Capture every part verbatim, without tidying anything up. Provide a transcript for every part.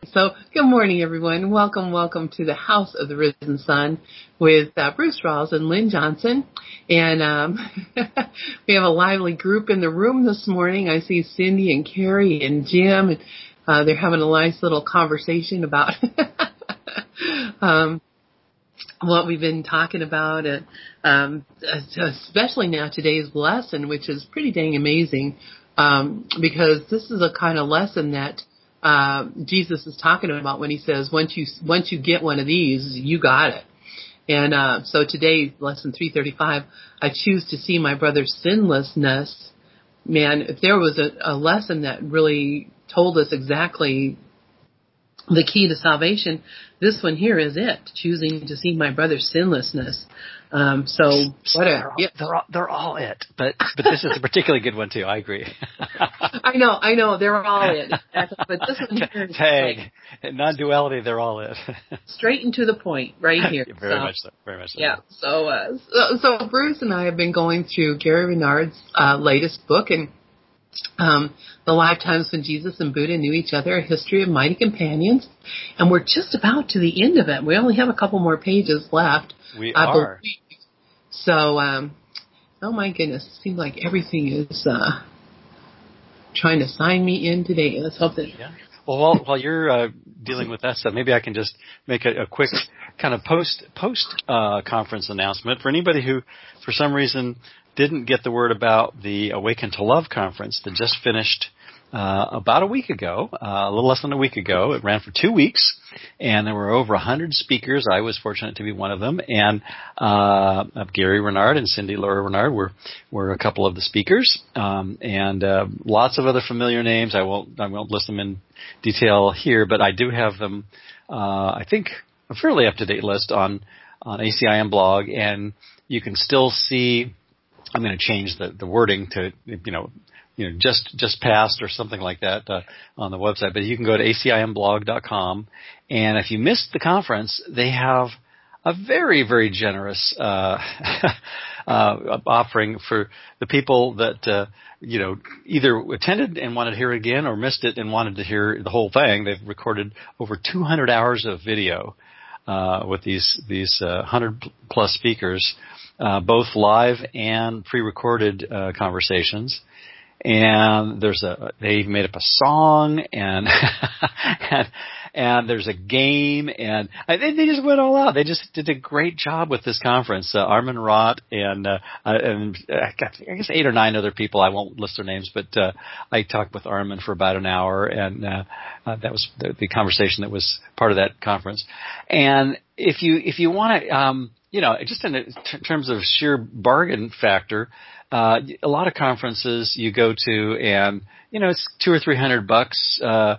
So, good morning, everyone. Welcome, welcome to the House of the Risen Sun with uh, Bruce Rawls and Lynn Johnson. And um, we have a lively group in the room this morning. I see Cindy and Carrie and Jim. And, uh, they're having a nice little conversation about um, what we've been talking about, uh, um, especially now today's lesson, which is pretty dang amazing, um, because this is a kind of lesson that uh, Jesus is talking about when he says, once you once you get one of these, you got it. And uh, so today, lesson three thirty-five, I choose to see my brother's sinlessness. Man, if there was a, a lesson that really told us exactly the key to salvation, this one here is it, choosing to see my brother's sinlessness. Um, so what a, they're, all, yeah. they're, all, they're all it, but but this is a particularly good one too. I agree. I know, I know, they're all it. But this one here is Tag, like, non-duality, they're all it. Straight and to the point, right here. Very so, much so. Very much so. Yeah. So, uh, so, so Bruce and I have been going through Gary Renard's uh, latest book, and Um, the Lifetimes When Jesus and Buddha Knew Each Other, A History of Mighty Companions. And we're just about to the end of it. We only have a couple more pages left. We I are. Believe. So, um, oh my goodness, it seems like everything is uh, trying to sign me in today. Let's hope that... Yeah. Well, while, while you're uh, dealing with that stuff, maybe I can just make a, a quick kind of post, post uh, conference announcement for anybody who, for some reason, didn't get the word about the Awaken to Love conference that just finished uh, about a week ago, uh, a little less than a week ago. It ran for two weeks, and there were over one hundred speakers. I was fortunate to be one of them, and uh, Gary Renard and Cindy Laura Renard were were a couple of the speakers, um, and uh, lots of other familiar names. I won't I won't list them in detail here, but I do have them. Uh, I think a fairly up to date list on on A C I M blog, and you can still see. I'm going to change the, the wording to, you know, you know, just, just passed or something like that, uh, on the website. But you can go to A C I M blog dot com. And if you missed the conference, they have a very, very generous, uh, uh, offering for the people that, uh, you know, either attended and wanted to hear it again or missed it and wanted to hear the whole thing. They've recorded over two hundred hours of video, uh, with these, these, uh, one hundred plus speakers. Uh, both live and pre-recorded uh, conversations, and there's a they made up a song, and and, and there's a game, and I, they, they just went all out. They just did a great job with this conference. Uh, Armin Rott and uh, and I guess eight or nine other people. I won't list their names, but uh, I talked with Armin for about an hour, and uh, uh, that was the, the conversation that was part of that conference. And if you if you want to. Um, You know, just in t- terms of sheer bargain factor, uh, a lot of conferences you go to, and you know it's two or three hundred bucks uh,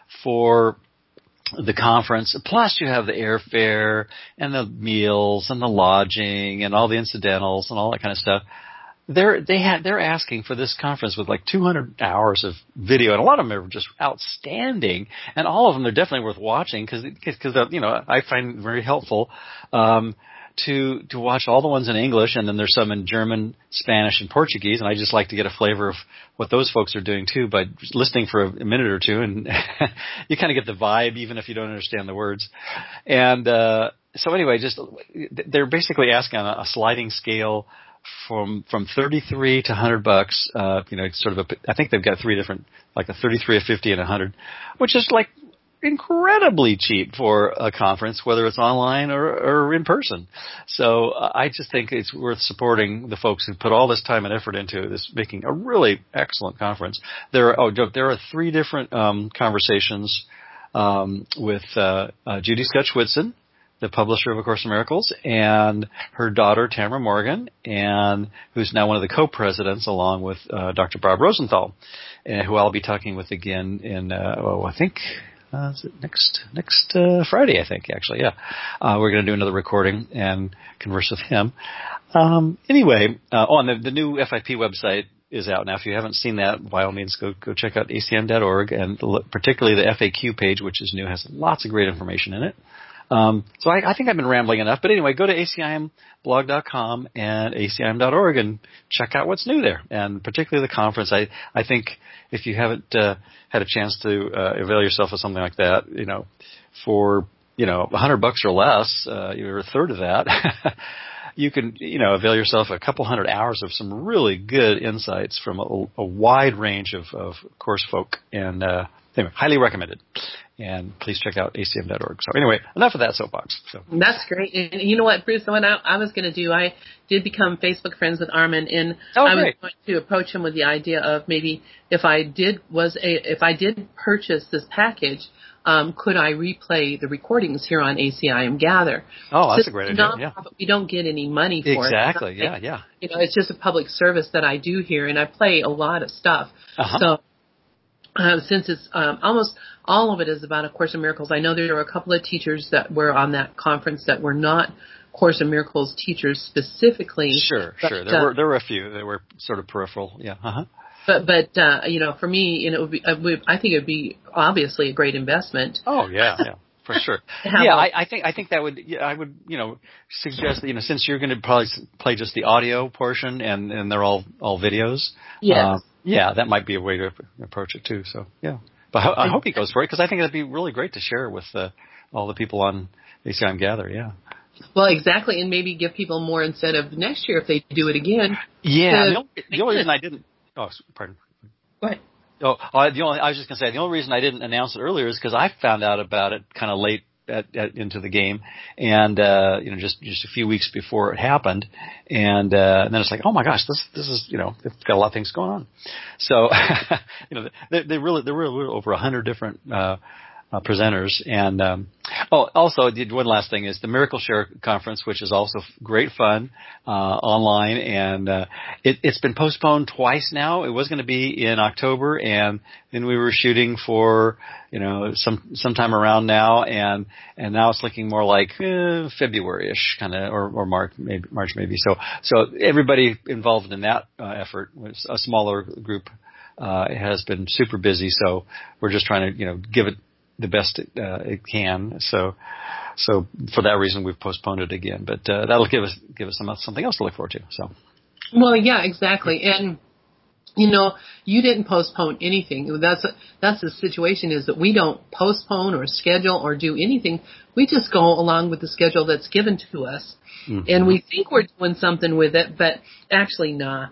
for the conference. Plus, you have the airfare and the meals and the lodging and all the incidentals and all that kind of stuff. They're they had they're asking for this conference with like two hundred hours of video, and a lot of them are just outstanding, and all of them are definitely worth watching because because you know I find very helpful. Um, to to watch all the ones in English, and then there's some in German, Spanish, and Portuguese, and I just like to get a flavor of what those folks are doing too by listening for a minute or two, and you kind of get the vibe even if you don't understand the words. And uh, so anyway, just they're basically asking on a sliding scale from from thirty-three to one hundred bucks. Uh, you know, sort of a, I think they've got three different, like a thirty-three, a fifty, and a one hundred, which is like incredibly cheap for a conference, whether it's online or, or in person. So uh, I just think it's worth supporting the folks who put all this time and effort into this, making a really excellent conference. There are, oh, there are three different um, conversations um, with uh, uh, Judy Skutch-Whitson, the publisher of A Course in Miracles, and her daughter, Tamara Morgan, and who's now one of the co-presidents along with uh, Doctor Bob Rosenthal, uh, who I'll be talking with again in, uh, oh, I think... Uh, is it next next uh, Friday, I think, actually, yeah. Uh, we're going to do another recording and converse with him. Um, anyway, uh, oh, and the, the new F I P website is out now. If you haven't seen that, by all means, go go check out A C M dot org, and the, particularly the F A Q page, which is new, has lots of great information in it. Um, so I, I think I've been rambling enough. But anyway, go to A C I M blog dot com and A C I M dot org and check out what's new there, and particularly the conference. I, I think if you haven't uh, had a chance to uh, avail yourself of something like that, you know, for you know a hundred bucks or less, uh, you're a third of that. You can, you know, avail yourself a couple hundred hours of some really good insights from a, a wide range of, of course folk, and uh, anyway, highly recommended. And please check out A C M dot org. So anyway, enough of that soapbox. So that's great. And you know what, Bruce? What I, I was going to do, I did become Facebook friends with Armin, and oh, I was great. going to approach him with the idea of maybe if I did was a if I did purchase this package. Um, could I replay the recordings here on A C I M Gather? Oh, that's so a great idea. not, Yeah. We don't get any money for exactly. it. Exactly. Yeah, like, yeah. You know, it's just a public service that I do here, and I play a lot of stuff. Uh-huh. So uh, since it's um, almost all of it is about A Course in Miracles, I know there were a couple of teachers that were on that conference that were not Course in Miracles teachers specifically. Sure, but, sure. There uh, were there were a few that were sort of peripheral. Yeah. Uh-huh. But, but uh, you know, for me, you know, it would be, it would, I think it would be obviously a great investment. Oh, yeah, yeah. For sure. Yeah, I, I think I think that would yeah, I would you know suggest that, you know since you're going to probably play just the audio portion and, and they're all all videos. Yes. Uh, yeah, that might be a way to approach it too. So yeah, but I, I hope he goes for it because I think it'd be really great to share with uh, all the people on A C I M Gather. Yeah. Well, exactly, and maybe give people more incentive next year if they do it again. Yeah. The only, the only reason I didn't. Oh, pardon. Go ahead. Oh, uh, the only I was just going to say the only reason I didn't announce it earlier is because I found out about it kind of late at, at, into the game, and uh, you know just just a few weeks before it happened, and, uh, and then it's like, oh my gosh, this this is you know it's got a lot of things going on, so you know they, they really there were over a hundred different uh, uh, presenters, and um, oh also did one last thing is the Miracle Share conference, which is also great fun uh, online, and uh, it, it's been postponed twice now. It was going to be in October, and then we were shooting for you know some sometime around now, and and now it's looking more like eh, February-ish kind of, or, or March maybe March maybe. So so everybody involved in that uh, effort was a smaller group. Uh, it has been super busy, so we're just trying to you know give it the best it, uh, it can. So, so for that reason, we've postponed it again. But uh, that'll give us give us some, something else to look forward to. So, well, yeah, exactly. And you know, you didn't postpone anything. That's that's the situation is that we don't postpone or schedule or do anything. We just go along with the schedule that's given to us, mm-hmm. and we think we're doing something with it, but actually, nah.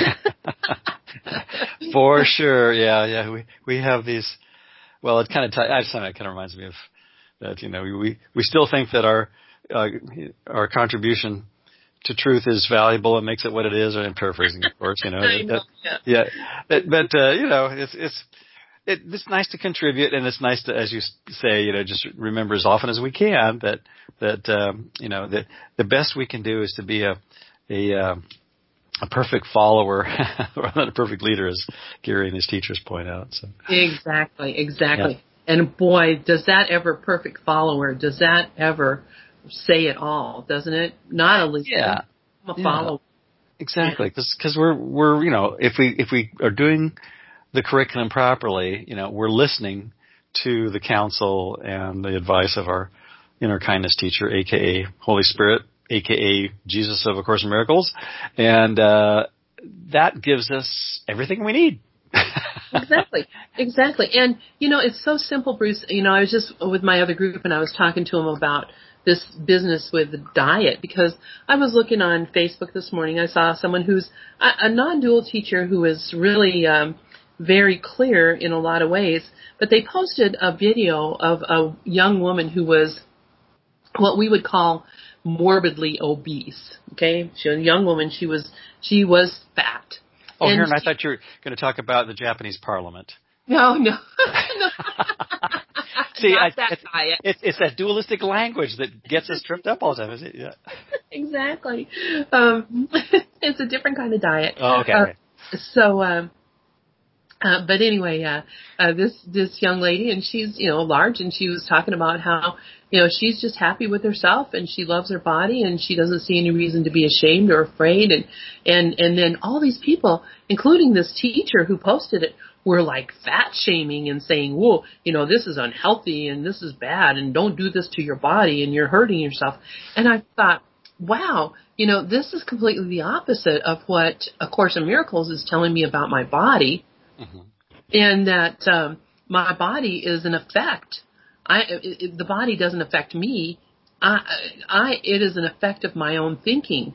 For sure, yeah, yeah. We we have these. Well, it kind of t- I just it kind of reminds me of that. You know, we we still think that our uh, our contribution to truth is valuable and makes it what it is. Or I'm paraphrasing, of course. You know, I know that, yeah. But, but uh, you know, it's it's it, it's nice to contribute, and it's nice to, as you say, you know, just remember as often as we can that that um, you know that the best we can do is to be a a uh, a perfect follower rather than a perfect leader, as Gary and his teachers point out. So exactly, exactly. Yeah. And boy, does that ever perfect follower? Does that ever say it all? Doesn't it? Not a leader, yeah, a yeah. follower. Exactly, because because we're we're you know if we if we are doing the curriculum properly, you know we're listening to the counsel and the advice of our inner kindness teacher, aka Holy Spirit, A K A Jesus of A Course in Miracles, and uh, that gives us everything we need. Exactly, exactly. And, you know, it's so simple, Bruce. You know, I was just with my other group and I was talking to them about this business with the diet because I was looking on Facebook this morning. I saw someone who's a, a non-dual teacher who is really um, very clear in a lot of ways, but they posted a video of a young woman who was what we would call morbidly obese. Okay, she was a young woman. She was she was fat. Oh, and here, and I she, thought you were going to talk about the Japanese Parliament. No, no. no. See, Not I, that it's, diet. It's, it's that dualistic language that gets us tripped up all the time, is it? Yeah. Exactly. Um, it's a different kind of diet. Oh, okay. Uh, okay. So, um, uh, but anyway, uh, uh, this this young lady, and she's you know large, and she was talking about how you know she's just happy with herself, and she loves her body, and she doesn't see any reason to be ashamed or afraid, and and and then all these people, including this teacher who posted it, were like fat shaming and saying, whoa, you know, this is unhealthy and this is bad and don't do this to your body and you're hurting yourself. And I thought, wow, you know, this is completely the opposite of what A Course in Miracles is telling me about my body. Mm-hmm. And that um, my body is an effect. I, it, it, the body doesn't affect me. I, I, it is an effect of my own thinking.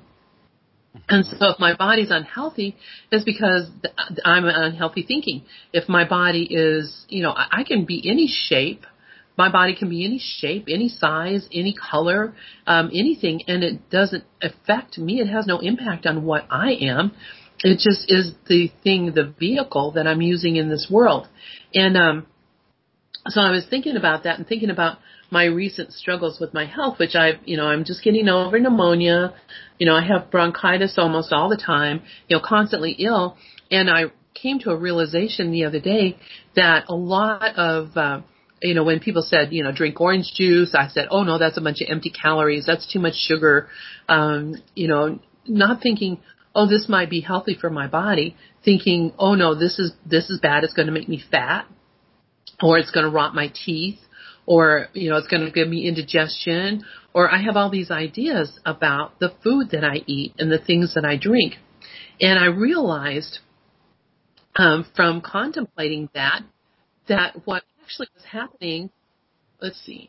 And so if my body's unhealthy, it's because I'm unhealthy thinking. If my body is, you know, I can be any shape. My body can be any shape, any size, any color, um, anything, and it doesn't affect me. It has no impact on what I am. It just is the thing, the vehicle that I'm using in this world. And um, so I was thinking about that and thinking about my recent struggles with my health, which I've, you know, I'm just getting over pneumonia. You know, I have bronchitis almost all the time, you know, constantly ill. And I came to a realization the other day that a lot of, uh, you know, when people said, you know, drink orange juice, I said, oh no, that's a bunch of empty calories. That's too much sugar. Um, you know, not thinking, oh, this might be healthy for my body. Thinking, oh no, this is, this is bad. It's going to make me fat, or it's going to rot my teeth, or, you know, it's going to give me indigestion, or I have all these ideas about the food that I eat and the things that I drink. And I realized um, from contemplating that, that what actually was happening, let's see,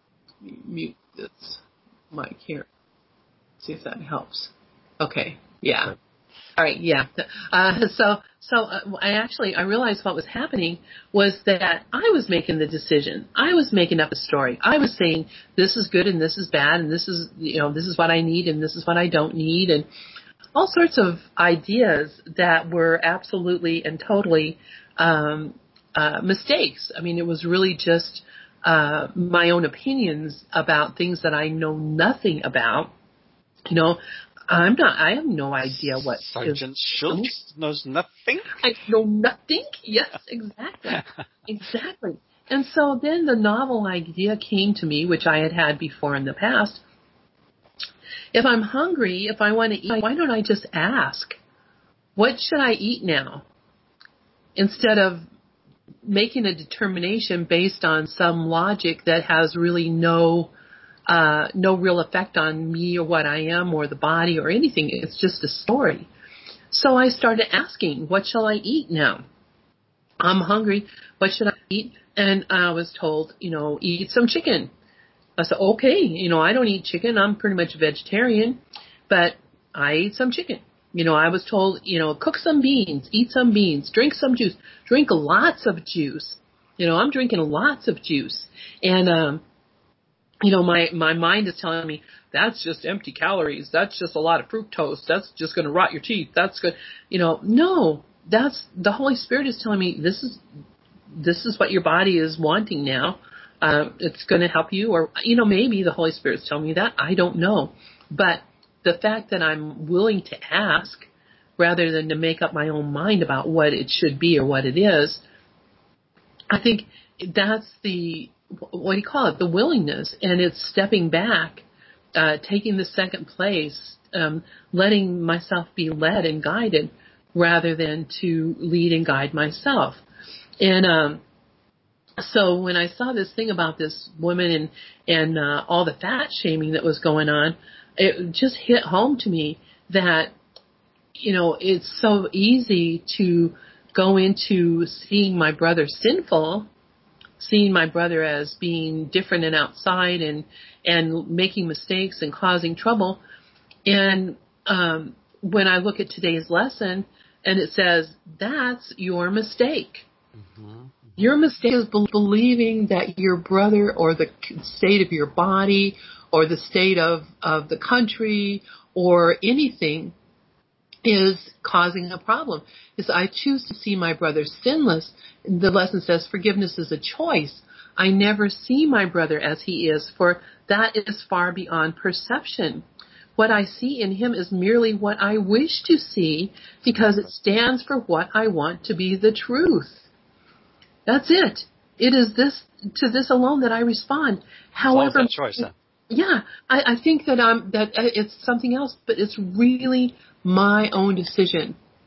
mute this mic here, see if that helps. Okay, yeah. All right, yeah. Uh, so, so uh, I actually, I realized what was happening was that I was making the decision. I was making up a story. I was saying this is good and this is bad and this is, you know, this is what I need and this is what I don't need, and all sorts of ideas that were absolutely and totally um, uh, mistakes. I mean, it was really just uh, my own opinions about things that I know nothing about. You know, I'm not, I have no idea what Sergeant Schultz knows nothing. I know nothing. Yes, exactly. Exactly. And so then the novel idea came to me, which I had had before in the past. If I'm hungry, if I want to eat, why don't I just ask, what should I eat now? Instead of making a determination based on some logic that has really no Uh, no real effect on me or what I am or the body or anything. It's just a story. So I started asking, what shall I eat now? I'm hungry. What should I eat? And I was told, you know, eat some chicken. I said, okay, you know, I don't eat chicken. I'm pretty much vegetarian, but I eat some chicken. You know, I was told, you know, cook some beans, eat some beans, drink some juice, drink lots of juice. You know, I'm drinking lots of juice. And, um, you know, my, my mind is telling me that's just empty calories. That's just a lot of fructose. That's just going to rot your teeth. That's good. You know, no, that's the Holy Spirit is telling me this is, this is what your body is wanting now. Uh, it's going to help you, or, you know, maybe the Holy Spirit is telling me that. I don't know. But the fact that I'm willing to ask rather than to make up my own mind about what it should be or what it is, I think that's the, what do you call it, the willingness, and it's stepping back, uh, taking the second place, um, letting myself be led and guided rather than to lead and guide myself. And um, so when I saw this thing about this woman and, and uh, all the fat shaming that was going on, it just hit home to me that, you know, it's so easy to go into seeing my brother sinful, seeing my brother as being different and outside and, and making mistakes and causing trouble. And um, when I look at today's lesson and it says, that's your mistake. Mm-hmm. Your mistake is be- believing that your brother or the state of your body or the state of, of the country or anything is causing a problem. Is I choose to see my brother sinless. The lesson says forgiveness is a choice. I never see my brother as he is, for that is far beyond perception. What I see in him is merely what I wish to see because it stands for what I want to be the truth. That's it. It is this to this alone that I respond. However, it's all that choice, then. Yeah, I, I think that um that it's something else, but it's really my own decision.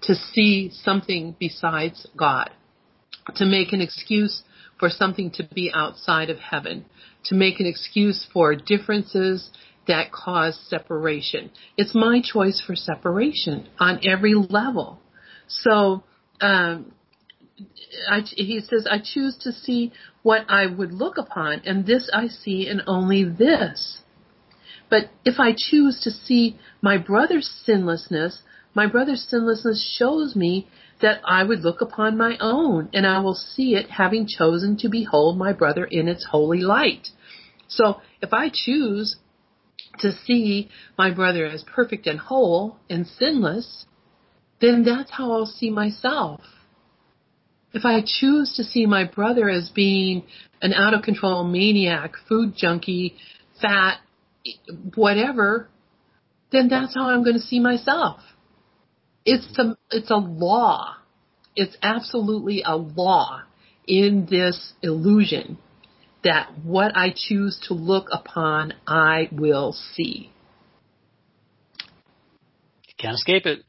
to see something besides God, to make an excuse for something to be outside of heaven, to make an excuse for differences that cause separation. It's my choice for separation on every level. So um, I, he says, I choose to see what I would look upon, and this I see and only this. But if I choose to see my brother's sinlessness, my brother's sinlessness shows me that I would look upon my own, and I will see it having chosen to behold my brother in its holy light. So if I choose to see my brother as perfect and whole and sinless, then that's how I'll see myself. If I choose to see my brother as being an out-of-control maniac, food junkie, fat, whatever, then that's how I'm going to see myself. It's a, it's a law. It's absolutely a law in this illusion that what I choose to look upon, I will see. You can't escape it.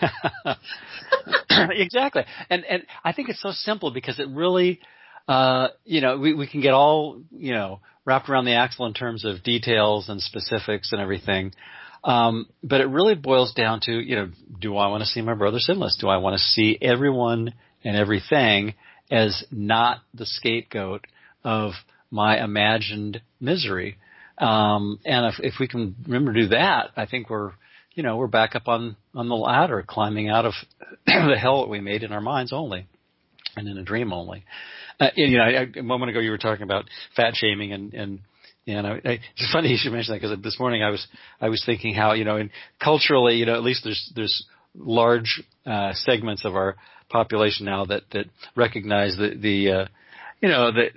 Exactly. And and I think it's so simple because it really, uh, you know, we, we can get all, you know, wrapped around the axle in terms of details and specifics and everything. Um, but it really boils down to, you know, do I want to see my brother sinless? Do I want to see everyone and everything as not the scapegoat of my imagined misery? Um, and if, if we can remember to do that, I think we're, you know, we're back up on, on the ladder, climbing out of the hell that we made in our minds only and in a dream only. Uh, you know, I, a moment ago you were talking about fat shaming and, and, and I, I, it's funny you should mention that because this morning I was, I was thinking how, you know, and culturally, you know, at least there's, there's large, uh, segments of our population now that, that recognize the, the, uh, you know, the,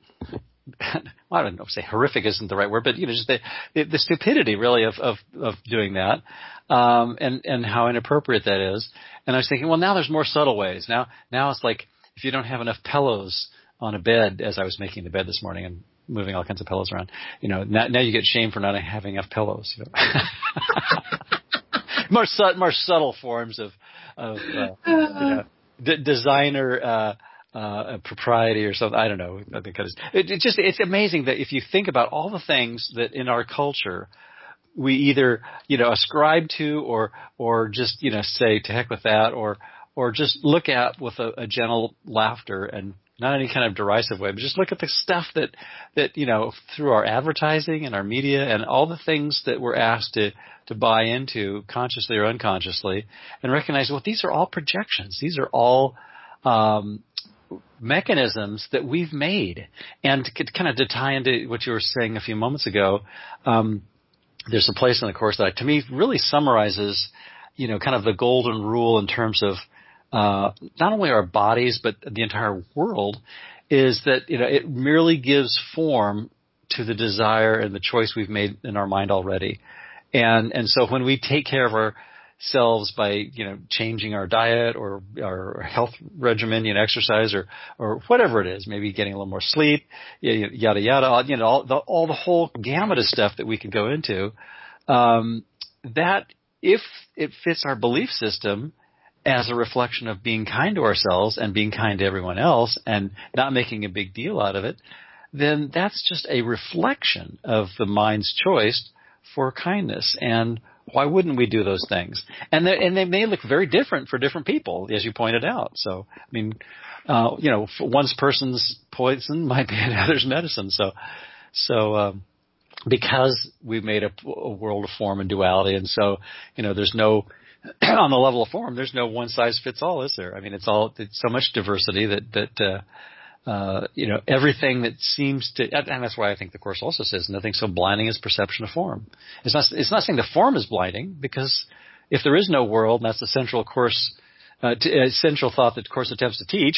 well, I don't know, say horrific isn't the right word, but you know, just the, the, the stupidity really of, of, of doing that, um, and, and how inappropriate that is. And I was thinking, well, now there's more subtle ways. Now, now it's like if you don't have enough pillows on a bed, as I was making the bed this morning and moving all kinds of pillows around, you know, now, now you get shamed for not having enough pillows. You know? more, su- more subtle forms of, of, uh, you know, d- designer, uh, Uh, a propriety or something. I don't know. I think it's, it, it just, it's amazing that if you think about all the things that in our culture we either, you know, ascribe to or, or just, you know, say to heck with that or, or just look at with a, a gentle laughter and not any kind of derisive way, but just look at the stuff that, that, you know, through our advertising and our media and all the things that we're asked to, to buy into consciously or unconsciously and recognize, well, these are all projections. These are all, um, mechanisms that we've made. And to, kind of to tie into what you were saying a few moments ago, um, there's a place in the Course that to me really summarizes, you know, kind of the golden rule in terms of uh, not only our bodies but the entire world is that, you know, it merely gives form to the desire and the choice we've made in our mind already. And and so when we take care of our selves by, you know, changing our diet or our health regimen, you know, exercise or, or whatever it is, maybe getting a little more sleep, yada, yada, you know, all the, all the whole gamut of stuff that we could go into, um, that if it fits our belief system as a reflection of being kind to ourselves and being kind to everyone else and not making a big deal out of it, then that's just a reflection of the mind's choice for kindness. And why wouldn't we do those things? And they, and they may look very different for different people, as you pointed out. So, I mean, uh, you know, one person's poison might be another's medicine. So, so, um, because we've made a, a world of form and duality, and so, you know, there's no, on the level of form, there's no one size fits all, is there? I mean, it's all, it's so much diversity that, that, uh, Uh, you know, everything that seems to, and that's why I think the Course also says nothing so blinding as perception of form. It's not, it's not saying the form is blinding, because if there is no world, and that's the central Course, uh, t- uh, central thought that the Course attempts to teach,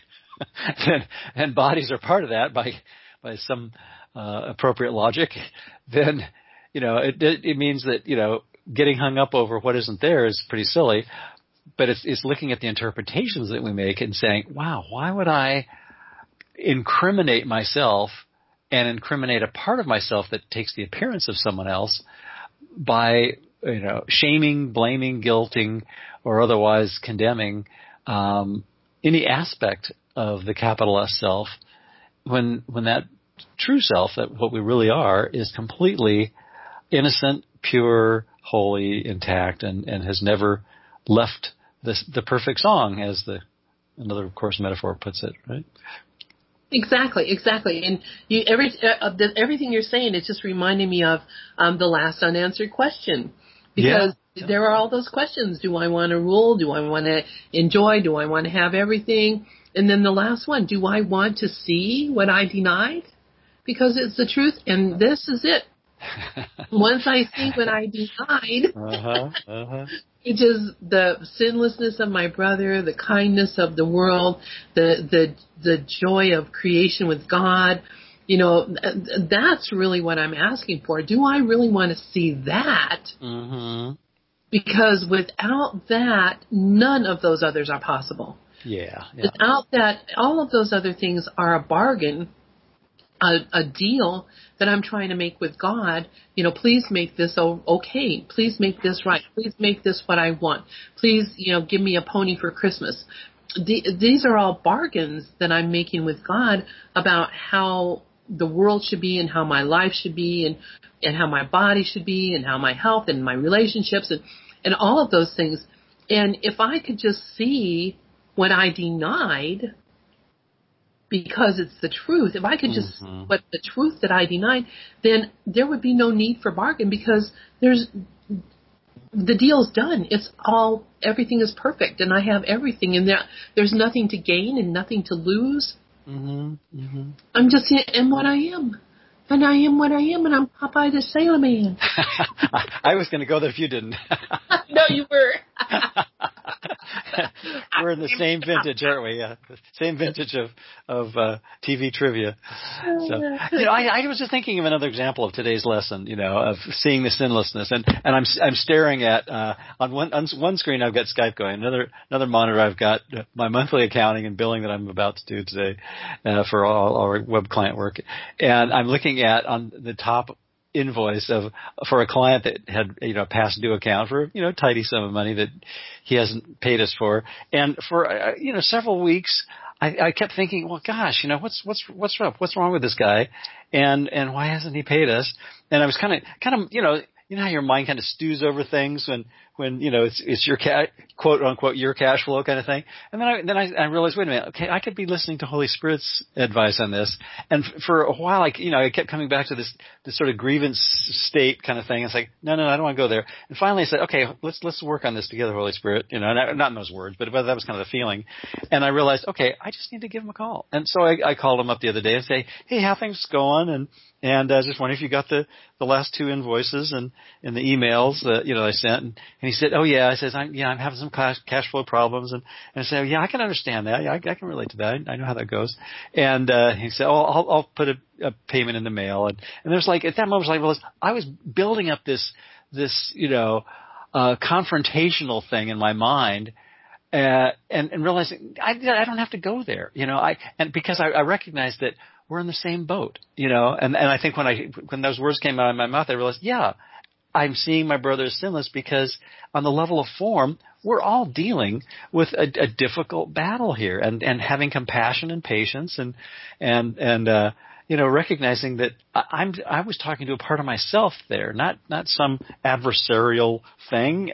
then, and bodies are part of that by, by some, uh, appropriate logic, then, you know, it, it, it means that, you know, getting hung up over what isn't there is pretty silly, but it's, it's looking at the interpretations that we make and saying, wow, why would I incriminate myself and incriminate a part of myself that takes the appearance of someone else by you know, shaming, blaming, guilting, or otherwise condemning um, any aspect of the capital S self, when when that true self, that what we really are, is completely innocent, pure, holy, intact, and, and has never left this, the perfect song, as the another Course metaphor puts it, right? Exactly, exactly. And you, every uh, the, everything you're saying is just reminding me of um, the last unanswered question. Because yeah. there are all those questions. Do I want to rule? Do I want to enjoy? Do I want to have everything? And then the last one, do I want to see what I denied? Because it's the truth, and this is it. Once I see what I denied, uh-huh, uh-huh. which is the sinlessness of my brother, the kindness of the world, the the the joy of creation with God, you know, that's really what I'm asking for. Do I really want to see that? Mm-hmm. Because without that, none of those others are possible. Yeah, yeah. Without that, all of those other things are a bargain, a, a deal that I'm trying to make with God. You know, please make this okay. Please make this right. Please make this what I want. Please, you know, give me a pony for Christmas. The, these are all bargains that I'm making with God about how the world should be and how my life should be and, and how my body should be and how my health and my relationships and, and all of those things. And if I could just see what I denied, because it's the truth, if I could just mm-hmm. see what the truth that I denied, then there would be no need for bargain, because there's the deal's done. It's all, everything is perfect, and I have everything, and there, there's nothing to gain and nothing to lose. Mm-hmm. Mm-hmm. I'm just am what I am. And I am what I am, and I'm Popeye the Sailor Man. I was going to go there if you didn't. No, you were. We're in the same vintage, aren't we? Yeah, same vintage of of uh, T V trivia. So, you know, I, I was just thinking of another example of today's lesson. You know, of seeing the sinlessness, and and I'm I'm staring at uh, on one on one screen I've got Skype going, another another monitor I've got my monthly accounting and billing that I'm about to do today uh, for all our web client work, and I'm looking at on the top invoice of for a client that had, you know, a past due account for, you know, a tidy sum of money that he hasn't paid us for, and for uh, you know, several weeks I, I kept thinking, well, gosh, you know, what's what's what's up? What's wrong with this guy, and and why hasn't he paid us? And I was kind of kind of you know. You know how your mind kind of stews over things when, when you know it's it's your ca- quote unquote your cash flow kind of thing, and then I then I, I realized, wait a minute, okay, I could be listening to Holy Spirit's advice on this, and f- for a while, I you know I kept coming back to this this sort of grievance state kind of thing. It's like, no, no, no, I don't want to go there. And finally, I said, okay, let's let's work on this together, Holy Spirit. You know, not, not in those words, but, but that was kind of the feeling. And I realized, okay, I just need to give him a call. And so I, I called him up the other day and say, hey, how things going? And And I uh, just wondering if you got the, the last two invoices and, and the emails that, you know, I sent. And, and he said, oh, yeah. I says, I'm, yeah, I'm having some cash, cash flow problems. And, and I said, yeah, I can understand that. Yeah, I, I can relate to that. I, I know how that goes. And uh, he said, oh, I'll, I'll put a, a payment in the mail. And, and there's like, at that moment, I was, I was building up this, this, you know, uh, confrontational thing in my mind. Uh, and, and realizing I, I don't have to go there, you know, I, and because I, I recognized that we're in the same boat, you know, and, and I think when I, when those words came out of my mouth, I realized, yeah, I'm seeing my brother as sinless, because on the level of form, we're all dealing with a, a difficult battle here, and, and having compassion and patience and, and, and, uh, you know, recognizing that I'm, I was talking to a part of myself there, not, not some adversarial thing,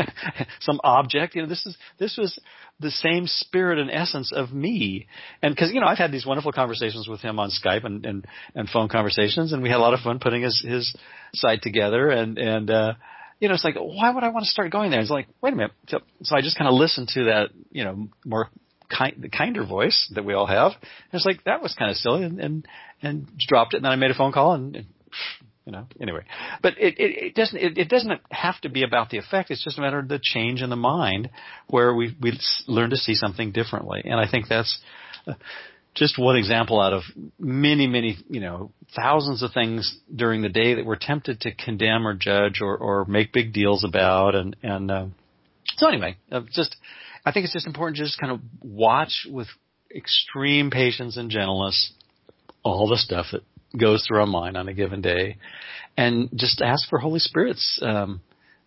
some object. You know, this is, this was the same spirit and essence of me. And cause, you know, I've had these wonderful conversations with him on Skype and, and, and phone conversations, and we had a lot of fun putting his, his site together. And, and, uh, you know, it's like, why would I want to start going there? It's like, wait a minute. So, so I just kind of listened to that, you know, more kind, the kinder voice that we all have. And it's like, that was kind of silly, and, and, and dropped it. And then I made a phone call, and, and you know, anyway, but it, it, it doesn't, it, it doesn't have to be about the effect. It's just a matter of the change in the mind where we, we learn to see something differently. And I think that's uh, just one example out of many, many, you know, thousands of things during the day that we're tempted to condemn or judge or, or make big deals about. And, and, uh, so anyway, uh, just, I think it's just important to just kind of watch with extreme patience and gentleness all the stuff that goes through our mind on a given day, and just ask for Holy Spirit's um,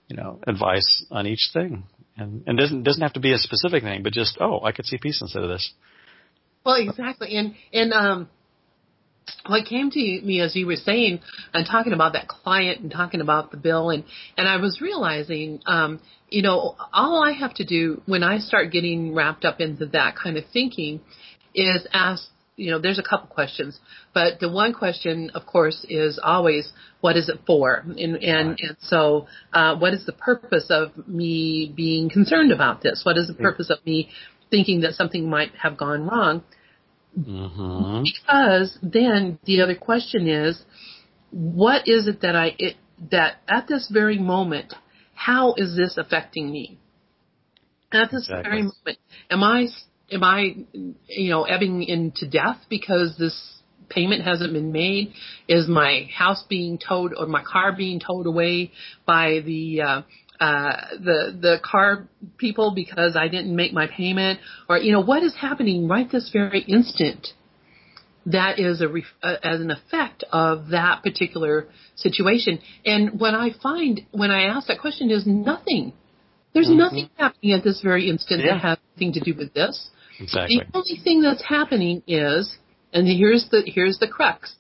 you know, advice on each thing. And, and doesn't, doesn't have to be a specific thing, but just, oh, I could see peace instead of this. Well, exactly. And, and, um, what came to me as you were saying and talking about that client and talking about the bill, and, and I was realizing, um, you know, all I have to do when I start getting wrapped up into that kind of thinking is ask, you know, there's a couple questions, but the one question, of course, is always, what is it for? And, and, Right. and so, uh, what is the purpose of me being concerned about this? What is the purpose of me thinking that something might have gone wrong? Mm-hmm. Because then the other question is, what is it that I, it, that at this very moment, how is this affecting me? At this Exactly. very moment, am I, am I, you know, ebbing into death because this payment hasn't been made? Is my house being towed or my car being towed away by the, uh, uh, the, the car people because I didn't make my payment? Or, you know, what is happening right this very instant that is a, ref- uh, as an effect of that particular situation? And what I find when I ask that question is nothing. There's Mm-hmm. nothing happening at this very instant Yeah. that has anything to do with this. Exactly. The only thing that's happening is, and here's the, here's the crux.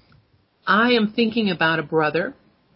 I am thinking about a brother,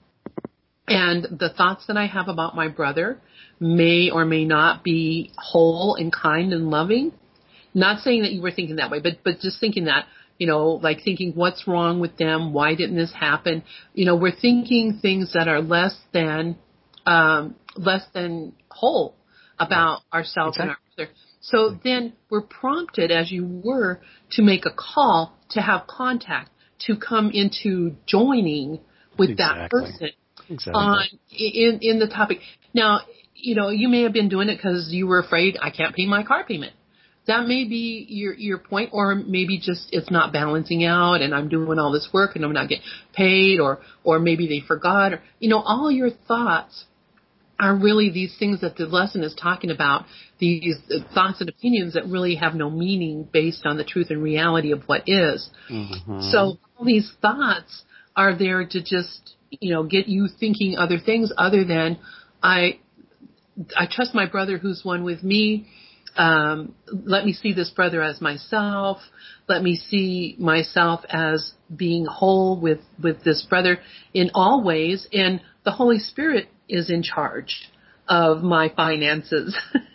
and the thoughts that I have about my brother may or may not be whole and kind and loving. Not saying that you were thinking that way, but, but just thinking that, you know, like thinking what's wrong with them? Why didn't this happen? You know, we're thinking things that are less than, um, less than whole about right. ourselves exactly. and our brother. So then we're prompted, as you were, to make a call, to have contact, to come into joining with exactly. that person. Exactly. On in in the topic. Now, you know, you may have been doing it because you were afraid I can't pay my car payment. That may be your your point, or maybe just it's not balancing out, and I'm doing all this work and I'm not getting paid, or or maybe they forgot, or you know, all your thoughts are really these things that the lesson is talking about. These thoughts and opinions that really have no meaning based on the truth and reality of what is. Mm-hmm. So all these thoughts are there to just, you know, get you thinking other things other than I, I trust my brother who's one with me. Um, let me see this brother as myself. Let me see myself as being whole with, with this brother in all ways. And the Holy Spirit is in charge of my finances.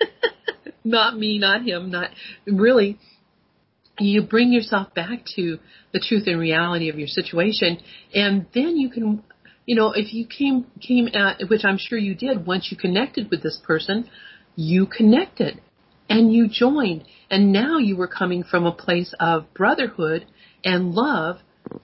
Not me, not him, not really. You bring yourself back to the truth and reality of your situation, and then you can, you know, if you came came at, which I'm sure you did, once you connected with this person, you connected, and you joined, and now you were coming from a place of brotherhood and love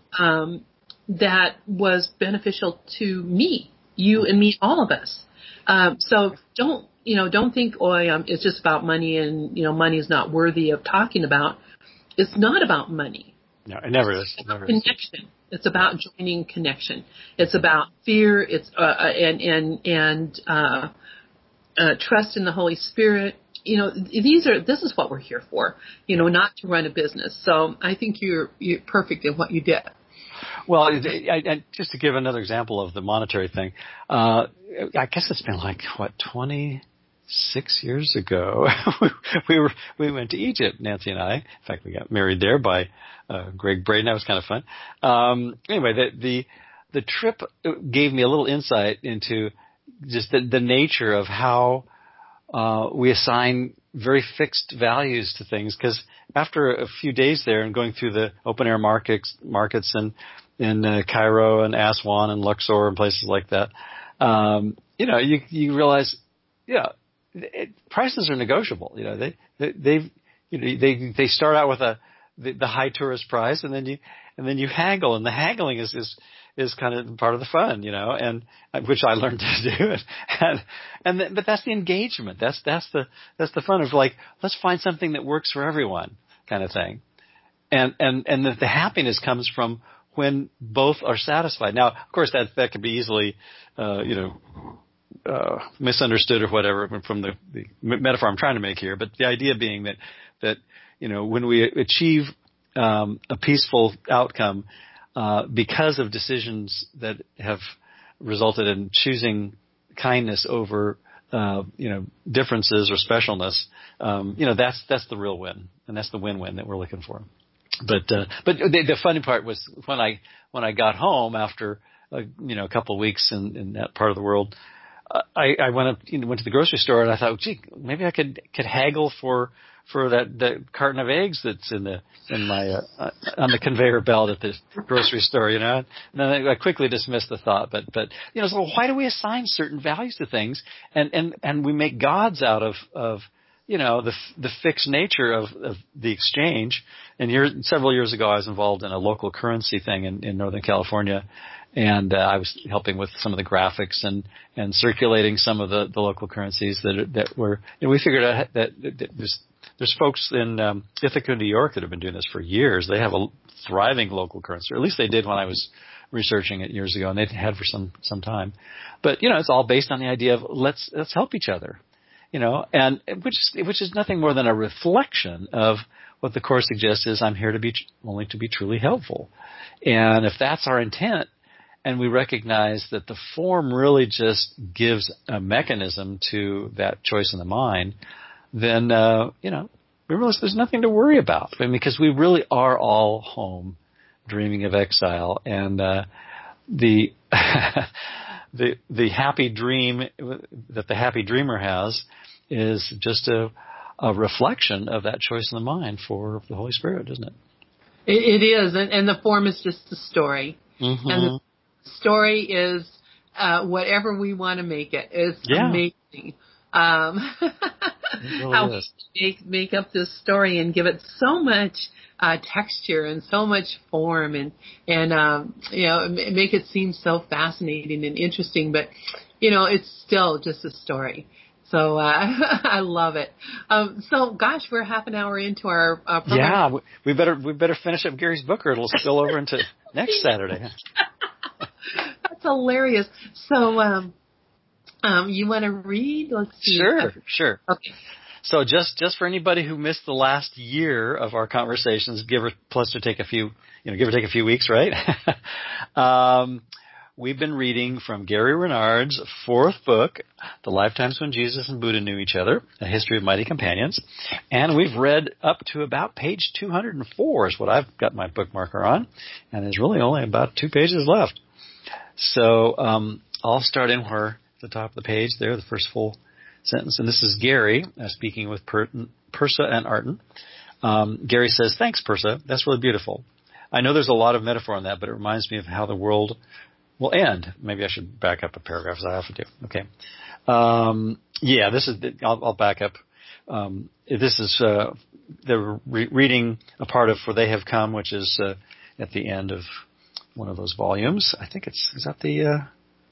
um, that was beneficial to me, you and me, all of us. Um, so don't, you know, don't think, oh, um, it's just about money, and you know, money is not worthy of talking about. It's not about money. No, it never is. It's It never connection. is. It's about joining connection. It's about fear. It's uh, and and and uh, uh, trust in the Holy Spirit. You know, these are. This is what we're here for. You know, not to run a business. So I think you're you're perfect in what you did. Well, I, I, just to give another example of the monetary thing, uh, I guess it's been like what twenty-six years ago. we were we went to Egypt, Nancy and I. In fact, we got married there by uh, Greg Braden. That was kind of fun. Um, anyway, the, the the trip gave me a little insight into just the, the nature of how uh, we assign very fixed values to things. Because after a few days there and going through the open air markets, markets and in uh, Cairo and Aswan and Luxor and places like that, um, you know, you you realize, yeah, it, prices are negotiable. You know, they they they've, you know they they start out with a the, the high tourist price, and then you and then you haggle, and the haggling is is is kind of part of the fun, you know, and which I learned to do, and and the, but that's the engagement. That's that's the that's the fun of like, let's find something that works for everyone, kind of thing, and and and the, the happiness comes from when both are satisfied. Now, of course, that that could be easily, uh, you know, uh, misunderstood or whatever from the, the metaphor I'm trying to make here. But the idea being that that you know, when we achieve um, a peaceful outcome uh, because of decisions that have resulted in choosing kindness over, uh, you know, differences or specialness, um, you know, that's, that's the real win. And that's the win-win that we're looking for. But, uh, but the, the funny part was when I, when I got home after, uh, you know, a couple of weeks in, in that part of the world, uh, I, I went up, you know, went to the grocery store and I thought, gee, maybe I could, could haggle for, for that, that carton of eggs that's in the, in my, uh, uh, on the conveyor belt at the grocery store, you know. And then I quickly dismissed the thought, but, but, you know, so why do we assign certain values to things and, and, and we make gods out of, of, you know, the, the fixed nature of, of the exchange. And years, several years ago, I was involved in a local currency thing in, in Northern California. And, uh, I was helping with some of the graphics and, and circulating some of the, the local currencies that, that were, and we figured out that, that, that there's, There's folks in um, Ithaca, New York that have been doing this for years. They have a thriving local currency, or at least they did when I was researching it years ago, and they've had for some some time. But you know, it's all based on the idea of let's let's help each other, you know, and which is, which is nothing more than a reflection of what the Course suggests is I'm here to be only to be truly helpful, and if that's our intent, and we recognize that the form really just gives a mechanism to that choice in the mind, then, uh, you know, we realize there's nothing to worry about. I mean, because we really are all home dreaming of exile. And, uh, the, the, the happy dream that the happy dreamer has is just a, a reflection of that choice in the mind for the Holy Spirit, isn't it? It, it is. And, and the form is just the story. Mm-hmm. And the story is, uh, whatever we want to make it. It's yeah. amazing. Um, really how is. we make, make up this story and give it so much uh, texture and so much form and and um, you know make it seem so fascinating and interesting. But you know it's still just a story. So uh, I love it. Um, so gosh, we're half an hour into our uh, program. Yeah, we better we better finish up Gary's book, or it'll spill over into next Saturday. That's hilarious. So. Um, Um, you want to read? Let's see. Sure, sure. Okay. So just, just for anybody who missed the last year of our conversations, give or plus to take a few, you know, give or take a few weeks, right? um, we've been reading from Gary Renard's fourth book, The Lifetimes When Jesus and Buddha Knew Each Other, A History of Mighty Companions. And we've read up to about page two hundred four is what I've got my bookmarker on. And there's really only about two pages left. So, um, I'll start in where the top of the page there, the first full sentence. And this is Gary uh, speaking with per- Persa and Arten. Um, Gary says, thanks, Persa. That's really beautiful. I know there's a lot of metaphor in that, but it reminds me of how the world will end. Maybe I should back up a paragraph as I often do. Okay. Um, yeah, this is, I'll, I'll back up. Um, this is, uh, they're re- reading a part of For They Have Come, which is, uh, at the end of one of those volumes. I think it's, is that the, uh,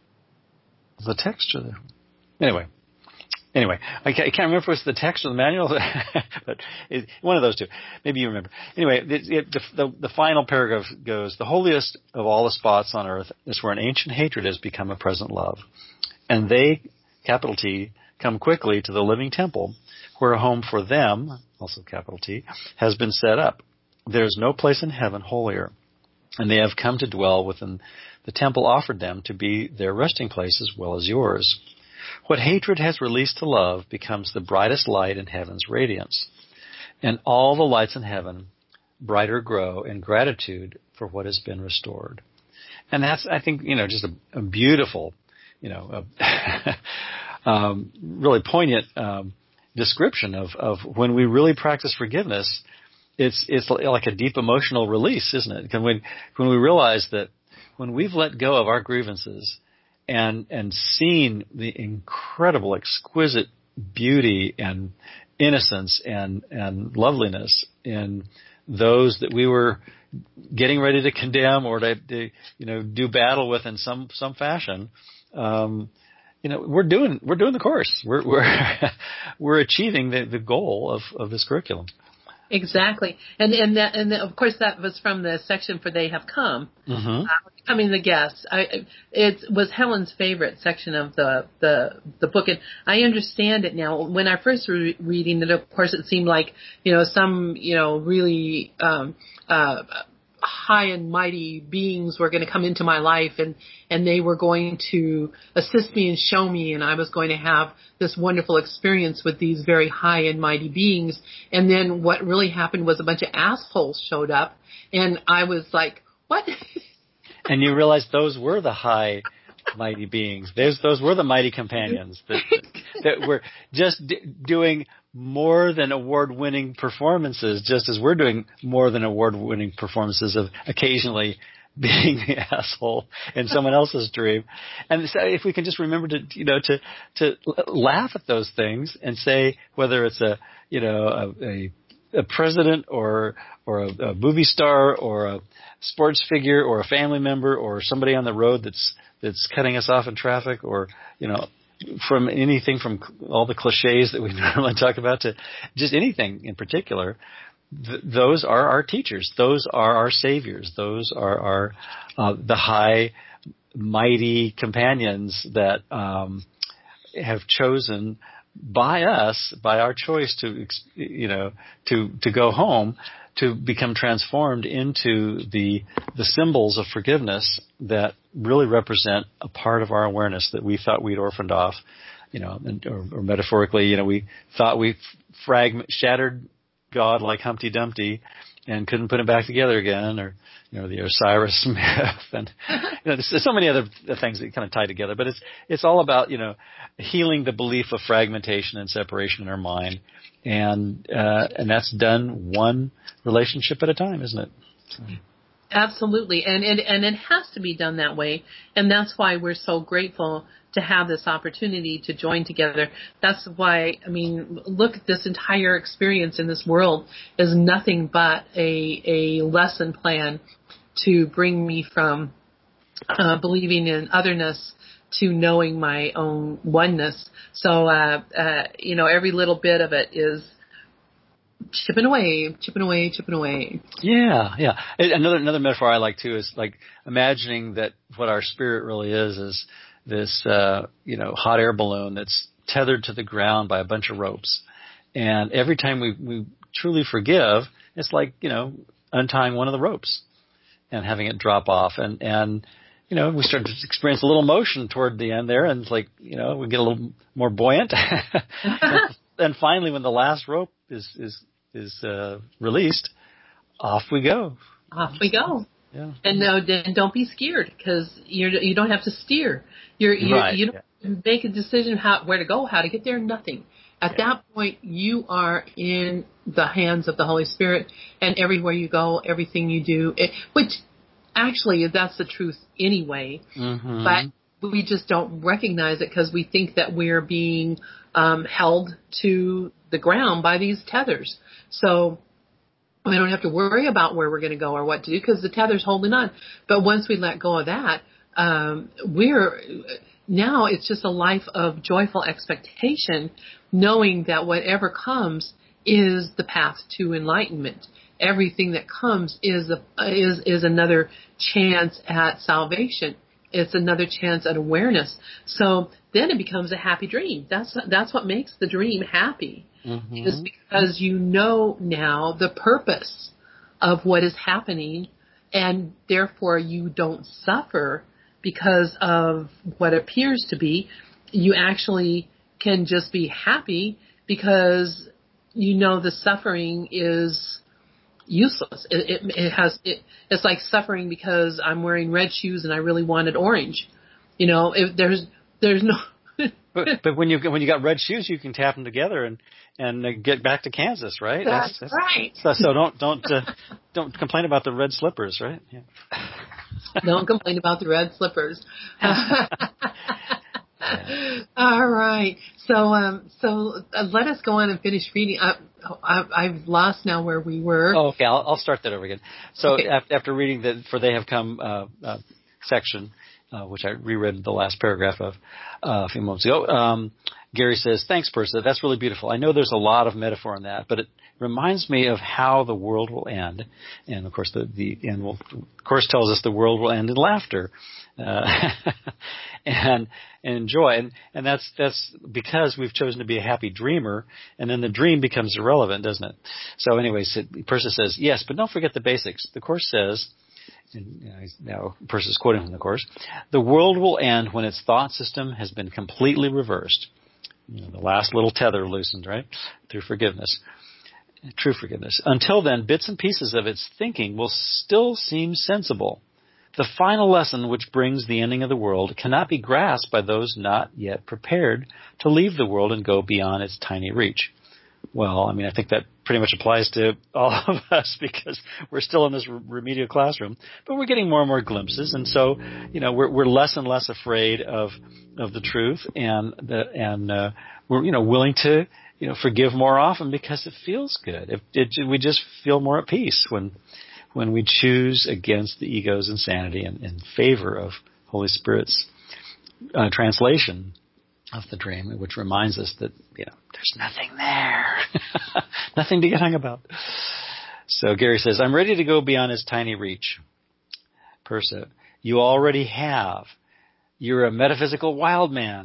the text or the, anyway, anyway, I can't, I can't remember if it was the text or the manual, but it, one of those two. Maybe you remember. Anyway, it, it, the, the, the final paragraph goes, the holiest of all the spots on earth is where an ancient hatred has become a present love. And they, capital T, come quickly to the living temple where a home for them, also capital T, has been set up. There is no place in heaven holier. And they have come to dwell within the temple offered them to be their resting place as well as yours. What hatred has released to love becomes the brightest light in heaven's radiance. And all the lights in heaven brighter grow in gratitude for what has been restored. And that's, I think, you know, just a, a beautiful, you know, a um, really poignant um, description of, of when we really practice forgiveness. It's it's like a deep emotional release, isn't it? When we, when we realize that when we've let go of our grievances and and seen the incredible, exquisite beauty and innocence and, and loveliness in those that we were getting ready to condemn or to, to you know do battle with in some some fashion, um, you know we're doing we're doing the course. We're we're we're achieving the, the goal of, of this curriculum. Exactly, and and that, and of course that was from the section For They Have Come, mm-hmm. uh, becoming the guests. I, it was Helen's favorite section of the, the the book, and I understand it now. When I first was reading it, of course, it seemed like you know some you know really um, uh, high and mighty beings were going to come into my life, and, and they were going to assist me and show me, and I was going to have this wonderful experience with these very high and mighty beings. And then what really happened was a bunch of assholes showed up, and I was like, what? And you realized those were the high, mighty beings. Those, those were the mighty companions that, that were just d- doing more than award-winning performances, just as we're doing more than award-winning performances of occasionally being the asshole in someone else's dream. And so if we can just remember to, you know, to, to laugh at those things and say, whether it's a, you know, a, a a president or or a, a movie star or a sports figure or a family member or somebody on the road that's that's cutting us off in traffic, or, you know, from anything from all the cliches that we normally talk about to just anything in particular, th- those are our teachers. Those are our saviors. Those are our uh, the high, mighty companions that um, have chosen by us, by our choice to, you know, to, to go home, to become transformed into the, the symbols of forgiveness that really represent a part of our awareness that we thought we'd orphaned off, you know, and, or, or metaphorically, you know, we thought we fragment, shattered God like Humpty Dumpty and couldn't put him back together again, or, you know, the Osiris myth, and, you know, there's so many other things that kind of tie together. But it's it's all about, you know, healing the belief of fragmentation and separation in our mind, and uh, and that's done one relationship at a time, isn't it? So. Absolutely, and, and and it has to be done that way, and that's why we're so grateful to have this opportunity to join together. That's why, I mean, look, this entire experience in this world is nothing but a a lesson plan to bring me from uh, believing in otherness to knowing my own oneness. So, uh, uh, you know, every little bit of it is chipping away, chipping away, chipping away. Yeah, yeah. Another another metaphor I like too is like imagining that what our spirit really is is this uh, you know, hot air balloon that's tethered to the ground by a bunch of ropes, and every time we we truly forgive, it's like, you know, untying one of the ropes and having it drop off, and and you know, we start to experience a little motion toward the end there, and it's like, you know, we get a little more buoyant, and, and finally, when the last rope is is is uh, released, off we go. Off we go. Yeah. And no, then don't be scared, because you you don't have to steer. You're, you're right. you don't yeah. make a decision how where to go, how to get there. Nothing. At yeah. that point, you are in the hands of the Holy Spirit, and everywhere you go, everything you do, it, which actually that's the truth anyway. Mm-hmm. But we just don't recognize it because we think that we're being um, held to the ground by these tethers. So we don't have to worry about where we're going to go or what to do because the tether's holding on. But once we let go of that, um, we're now it's just a life of joyful expectation, knowing that whatever comes is the path to enlightenment. Everything that comes is a, is is another chance at salvation. It's another chance at awareness. So then it becomes a happy dream. That's that's what makes the dream happy. Mm-hmm. Is because you know now the purpose of what is happening, and therefore you don't suffer because of what appears to be. You actually can just be happy because you know the suffering is useless. It, it, it has it, it's like suffering because I'm wearing red shoes and I really wanted orange. You know, if there's there's no. but but when you when you got red shoes, you can tap them together and and uh, get back to Kansas, right? That's, that's right. So, so don't don't uh, don't complain about the red slippers, right? Yeah. Don't complain about the red slippers. Yeah. All right. So um so uh, let us go on and finish reading. I, I, I've lost now where we were. Oh, okay. I'll, I'll start that over again. So okay. after, after reading the For They Have Come uh, uh, section, uh, which I reread the last paragraph of uh, a few moments ago, um, Gary says, "Thanks, Persa. That's really beautiful. I know there's a lot of metaphor in that, but it reminds me of how the world will end. And of course, the, the end will, of course tells us the world will end in laughter, uh, and, and joy. And, and that's, that's because we've chosen to be a happy dreamer, and then the dream becomes irrelevant, doesn't it? So anyways, Persis says, yes, but don't forget the basics. The Course says, and you know, now Persis is quoting from the Course, the world will end when its thought system has been completely reversed. You know, the last little tether loosened, right? Through forgiveness. True forgiveness. Until then, bits and pieces of its thinking will still seem sensible. The final lesson which brings the ending of the world cannot be grasped by those not yet prepared to leave the world and go beyond its tiny reach. Well, I mean, I think that pretty much applies to all of us because we're still in this remedial classroom, but we're getting more and more glimpses, and so, you know, we're, we're less and less afraid of of the truth, and the, and uh, we're, you know, willing to, you know, forgive more often because it feels good. It, it, we just feel more at peace when when we choose against the ego's insanity and in favor of Holy Spirit's uh, translation of the dream, which reminds us that, you know, there's nothing there. Nothing to get hung about. So Gary says, I'm ready to go beyond his tiny reach. Persa, you already have. You're a metaphysical wild man.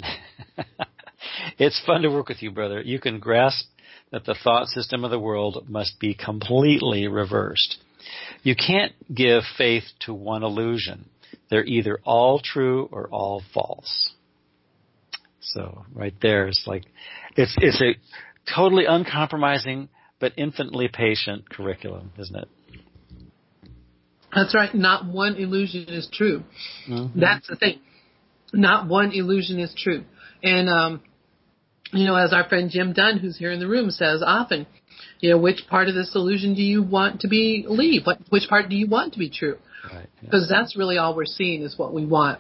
It's fun to work with you, brother. You can grasp that the thought system of the world must be completely reversed. You can't give faith to one illusion. They're either all true or all false. So right there, it's like, it's, it's a totally uncompromising but infinitely patient curriculum, isn't it? That's right. Not one illusion is true. Mm-hmm. That's the thing. Not one illusion is true. And, um, you know, as our friend Jim Dunn, who's here in the room, says often, you know, which part of this illusion do you want to believe? What, which part do you want to be true? Right. Because yeah. That's really all we're seeing is what we want.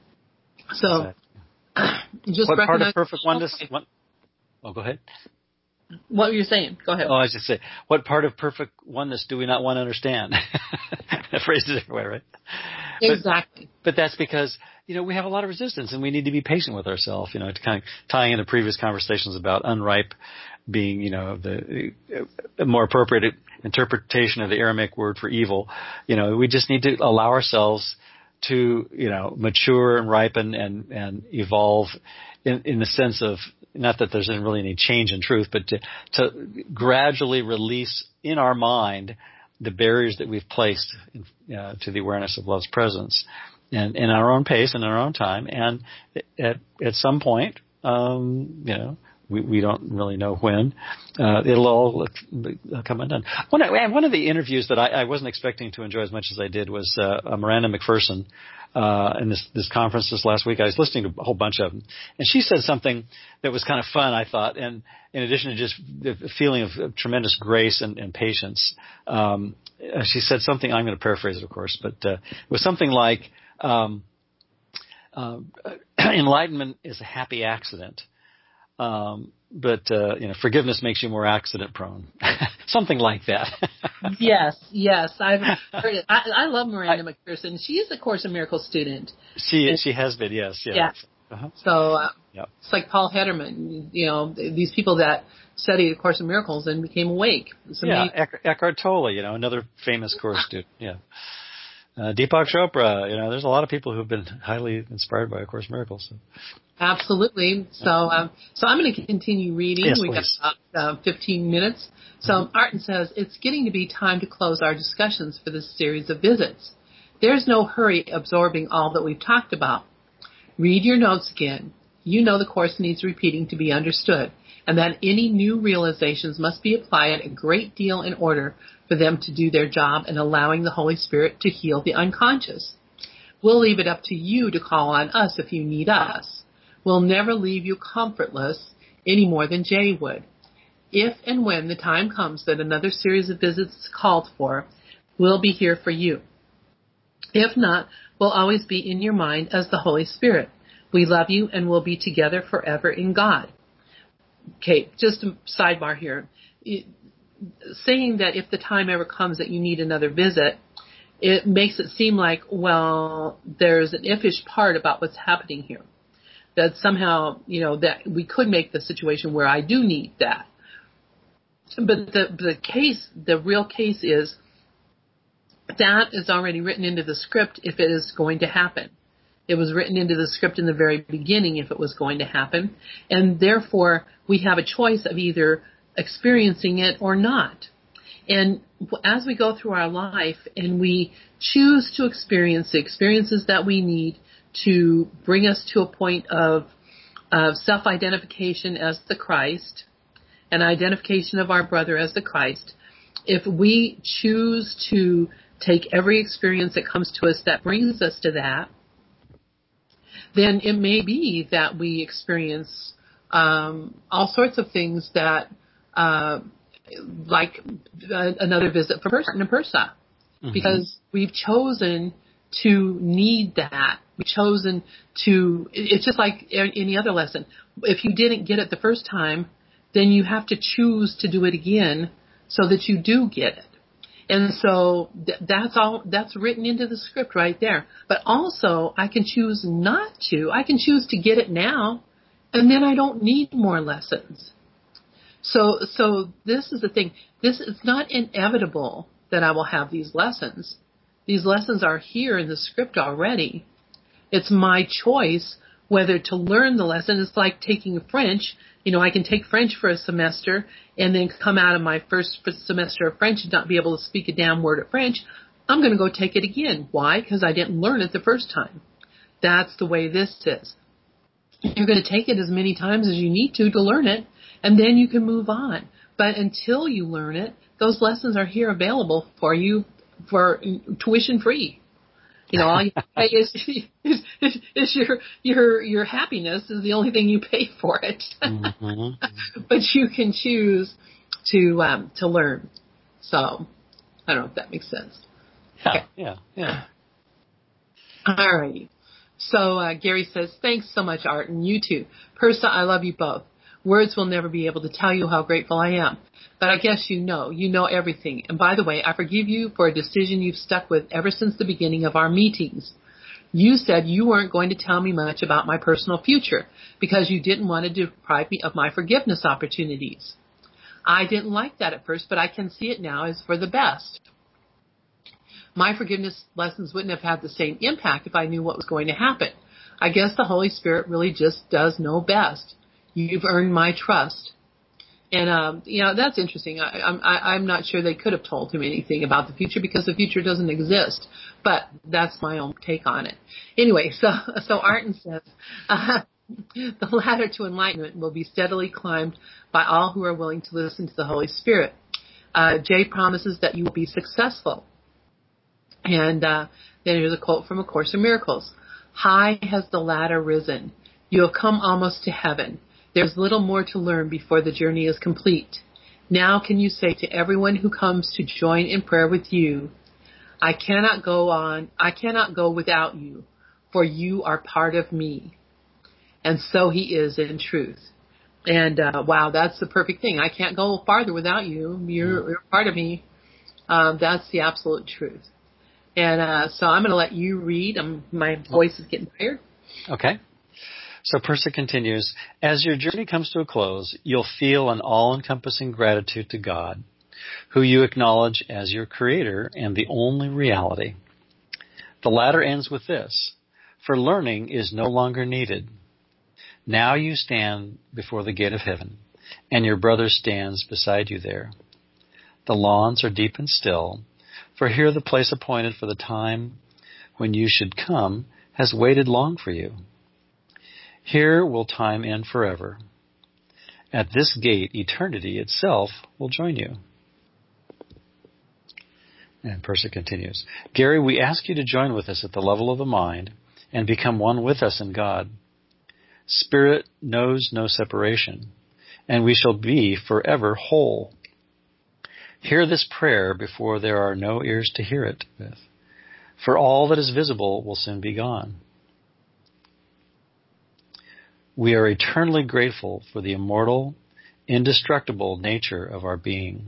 So, exactly. Just what part of perfect oh, oneness? What, oh, go ahead. What were you saying? Go ahead. Oh, I was just saying, what part of perfect oneness do we not want to understand? I phrased it different way, right? Exactly. But, but that's because, you know, we have a lot of resistance, and we need to be patient with ourselves. You know, to kind of tying into previous conversations about unripe being, you know, the uh, more appropriate interpretation of the Aramaic word for evil. You know, we just need to allow ourselves to, you know, mature and ripen and, and evolve in, in the sense of, not that there's really any change in truth, but to, to gradually release in our mind the barriers that we've placed in, uh, to the awareness of love's presence, and in our own pace and in our own time. And at, at some point, um, you know, we, we don't really know when, uh, it'll all come undone. One, one of the interviews that I, I wasn't expecting to enjoy as much as I did was uh, Miranda McPherson uh, in this, this conference this last week. I was listening to a whole bunch of them, and she said something that was kind of fun, I thought, and in addition to just the feeling of, of tremendous grace and, and patience, um, she said something, I'm going to paraphrase it, of course, but uh, it was something like, um, uh, enlightenment is a happy accident. Um, but, uh, you know, forgiveness makes you more accident prone. Something like that. Yes, yes. I've heard it. I, I love Miranda I, McPherson. She is a Course in Miracles student. She, and, she has been, yes. Yeah. Yeah. Uh-huh. So, uh, yep. It's like Paul Hederman, you know, these people that studied A Course in Miracles and became awake. So yeah. maybe, Eckhart Tolle, you know, another famous Course student. Yeah. Uh, Deepak Chopra, you know, there's a lot of people who've been highly inspired by A Course in Miracles. So. Absolutely. So, um, so I'm going to continue reading. Yes, We've got about uh, fifteen minutes. So mm-hmm. Artin says, it's getting to be time to close our discussions for this series of visits. There's no hurry absorbing all that we've talked about. Read your notes again. You know the Course needs repeating to be understood, and that any new realizations must be applied a great deal in order for them to do their job in allowing the Holy Spirit to heal the unconscious. We'll leave it up to you to call on us if you need us. We'll never leave you comfortless any more than Jay would. If and when the time comes that another series of visits is called for, we'll be here for you. If not, we'll always be in your mind as the Holy Spirit. We love you and we'll be together forever in God. Okay, just a sidebar here. It, saying that if the time ever comes that you need another visit, it makes it seem like, well, there's an if-ish part about what's happening here. That somehow, you know, that we could make the situation where I do need that. But the the case, the real case is that is already written into the script if it is going to happen. It was written into the script in the very beginning if it was going to happen. And therefore, we have a choice of either experiencing it or not. And as we go through our life and we choose to experience the experiences that we need to bring us to a point of, of self-identification as the Christ and identification of our brother as the Christ, if we choose to take every experience that comes to us that brings us to that, then it may be that we experience um, all sorts of things that, uh, like uh, another visit from Parsa, mm-hmm. because we've chosen to need that. We've chosen to. It's just like any other lesson. If you didn't get it the first time, then you have to choose to do it again so that you do get it. And so th- that's all, that's written into the script right there. But also, I can choose not to. I can choose to get it now, and then I don't need more lessons. So, so this is the thing. This is not inevitable that I will have these lessons. These lessons are here in the script already. It's my choice whether to learn the lesson. It's like taking French. You know, I can take French for a semester and then come out of my first semester of French and not be able to speak a damn word of French. I'm going to go take it again. Why? Because I didn't learn it the first time. That's the way this is. You're going to take it as many times as you need to to learn it, and then you can move on. But until you learn it, those lessons are here available for you for tuition free. You know, all you pay is, is, is, is your your your happiness is the only thing you pay for it. Mm-hmm. But you can choose to um, to learn. So I don't know if that makes sense. Yeah, okay. yeah, yeah. All righty. So uh, Gary says, thanks so much, Art, and you too. Persa, I love you both. Words will never be able to tell you how grateful I am. But I guess you know. You know everything. And by the way, I forgive you for a decision you've stuck with ever since the beginning of our meetings. You said you weren't going to tell me much about my personal future because you didn't want to deprive me of my forgiveness opportunities. I didn't like that at first, but I can see it now as for the best. My forgiveness lessons wouldn't have had the same impact if I knew what was going to happen. I guess the Holy Spirit really just does know best. You've earned my trust. And, um, you know, that's interesting. I, I'm, I, I'm not sure they could have told him anything about the future because the future doesn't exist. But that's my own take on it. Anyway, so, so Arden says, uh, the ladder to enlightenment will be steadily climbed by all who are willing to listen to the Holy Spirit. Uh, Jay promises that you will be successful. And uh, then here's a quote from A Course in Miracles. High has the ladder risen. You have come almost to heaven. There's little more to learn before the journey is complete. Now can you say to everyone who comes to join in prayer with you, I cannot go on, I cannot go without you, for you are part of me. And so he is in truth. And uh, wow, that's the perfect thing. I can't go farther without you. You're, you're part of me. Um, that's the absolute truth. And uh, so I'm going to let you read. Um, my voice is getting tired. Okay. So Persa continues, as your journey comes to a close, you'll feel an all-encompassing gratitude to God, who you acknowledge as your creator and the only reality. The latter ends with this, for learning is no longer needed. Now you stand before the gate of heaven, and your brother stands beside you there. The lawns are deep and still, for here the place appointed for the time when you should come has waited long for you. Here will time end forever. At this gate, eternity itself will join you. And Persa continues, Gary, we ask you to join with us at the level of the mind and become one with us in God. Spirit knows no separation, and we shall be forever whole. Hear this prayer before there are no ears to hear it with, for all that is visible will soon be gone. We are eternally grateful for the immortal, indestructible nature of our being.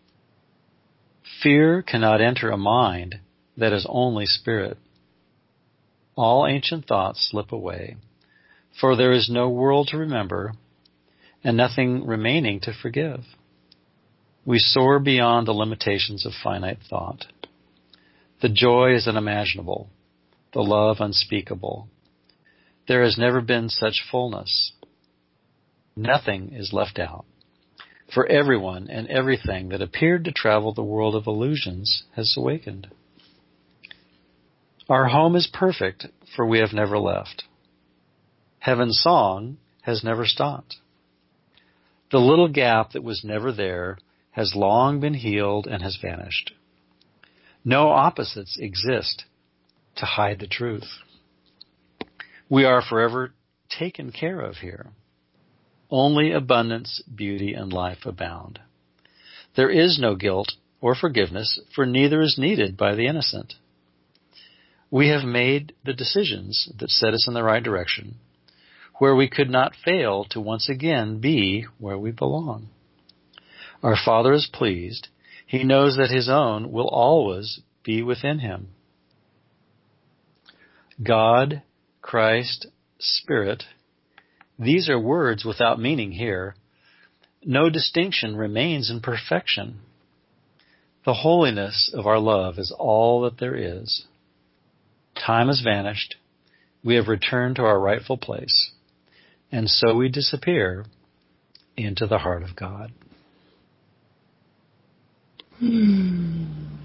Fear cannot enter a mind that is only spirit. All ancient thoughts slip away, for there is no world to remember and nothing remaining to forgive. We soar beyond the limitations of finite thought. The joy is unimaginable, the love unspeakable. There has never been such fullness. Nothing is left out. For everyone and everything that appeared to travel the world of illusions has awakened. Our home is perfect, for we have never left. Heaven's song has never stopped. The little gap that was never there has long been healed and has vanished. No opposites exist to hide the truth. We are forever taken care of here. Only abundance, beauty, and life abound. There is no guilt or forgiveness, for neither is needed by the innocent. We have made the decisions that set us in the right direction, where we could not fail to once again be where we belong. Our Father is pleased. He knows that His own will always be within Him. God, Christ, Spirit, these are words without meaning here. No distinction remains in perfection. The holiness of our love is all that there is. Time has vanished. We have returned to our rightful place. And so we disappear into the heart of God. Hmm.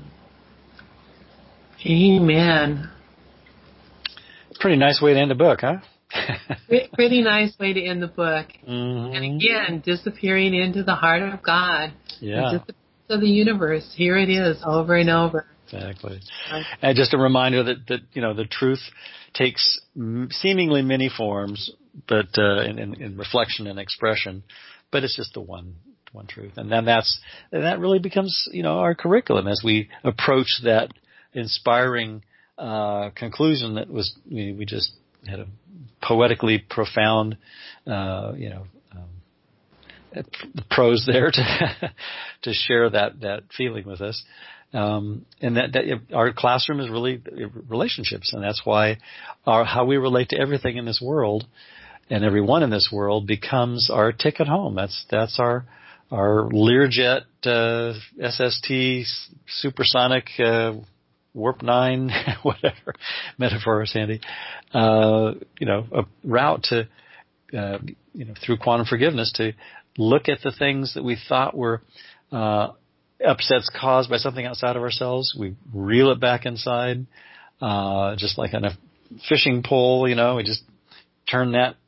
Amen. Pretty nice way to end the book, huh? Pretty nice way to end the book. Mm-hmm. And again, disappearing into the heart of God. Yeah. To the universe. Here it is, over and over. Exactly. And just a reminder that, that you know, the truth takes seemingly many forms, but uh, in, in, in reflection and expression, but it's just the one one truth. And then that's and that really becomes, you know, our curriculum as we approach that inspiring uh, conclusion that was we, we just had a poetically profound, uh, you know, um, prose there to to share that that feeling with us. Um, and that, that our classroom is really relationships, and that's why our how we relate to everything in this world and everyone in this world becomes our ticket home. That's that's our our Learjet uh, S S T supersonic uh, warp nine whatever metaphor is handy. Uh, you know, a route to uh, you know through quantum forgiveness to look at the things that we thought were uh, upsets caused by something outside of ourselves. We reel it back inside, uh, just like on a fishing pole, you know, we just turn that,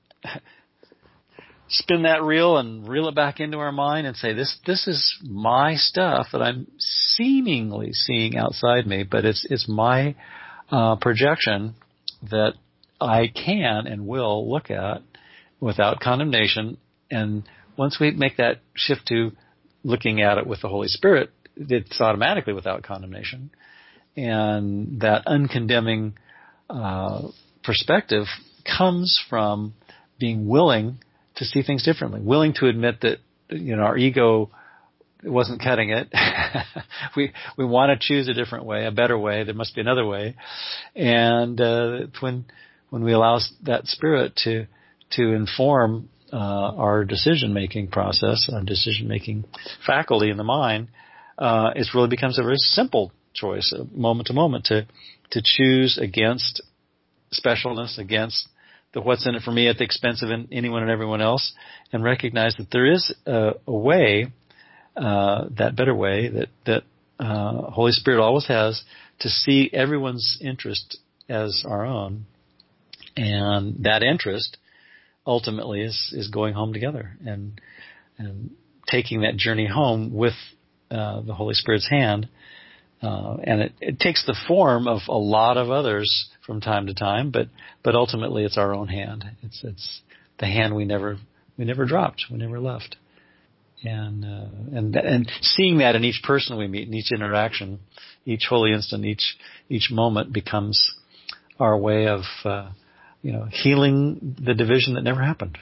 spin that reel and reel it back into our mind and say, this, this is my stuff that I'm seemingly seeing outside me, but it's, it's my, uh, projection that I can and will look at without condemnation. And once we make that shift to looking at it with the Holy Spirit, it's automatically without condemnation. And that uncondemning uh, perspective comes from being willing to see things differently, willing to admit that, you know, our ego wasn't cutting it. we we want to choose a different way, a better way. There must be another way. And uh, when when we allow that Spirit to to inform Uh, our decision-making process, our decision-making faculty in the mind, uh, it really becomes a very simple choice, uh, moment to moment, to to choose against specialness, against the what's in it for me at the expense of anyone and everyone else, and recognize that there is a, a way, uh, that better way that that uh, Holy Spirit always has to see everyone's interest as our own, and that interest ultimately is, is going home together and and taking that journey home with uh, the Holy Spirit's hand. Uh, and it, it takes the form of a lot of others from time to time, but but ultimately it's our own hand. It's it's the hand we never we never dropped, we never left. And uh, and and seeing that in each person we meet, in each interaction, each holy instant, each each moment becomes our way of uh, you know, healing the division that never happened.